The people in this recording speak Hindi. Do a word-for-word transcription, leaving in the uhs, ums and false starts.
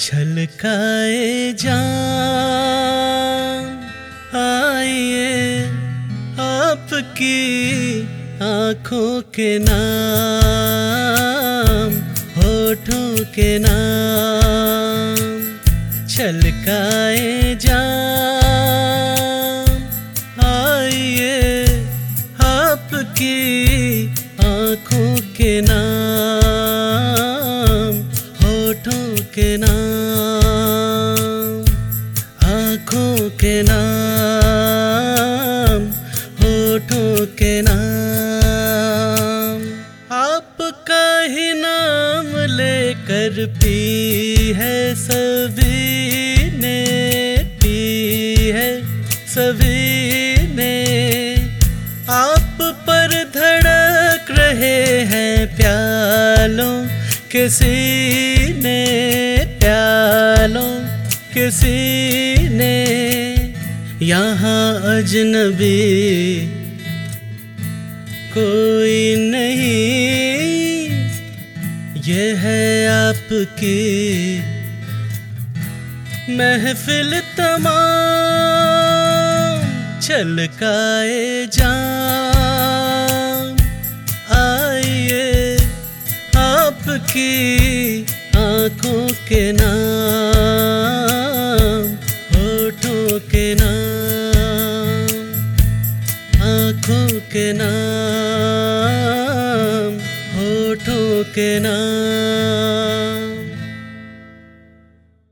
छलकाए जान आइए आपकी आँखों के नाम, होठों के नाम। छलकाए जान आइए आपकी आँखों के नाम, होठों के नाम, आँखों के नाम, होठों के नाम। आपका ही नाम लेकर पी है सभी ने, पी है सभी ने। आप पर धड़क रहे हैं प्यालों के सीने, प्यालों के सीने। यहाँ अजनबी कोई नहीं, ये है आपकी महफिल तमाम। छलकाए जान आइए आपकी आँखों के नाम, होठों के नाम, आँखों के नाम, होठों के नाम।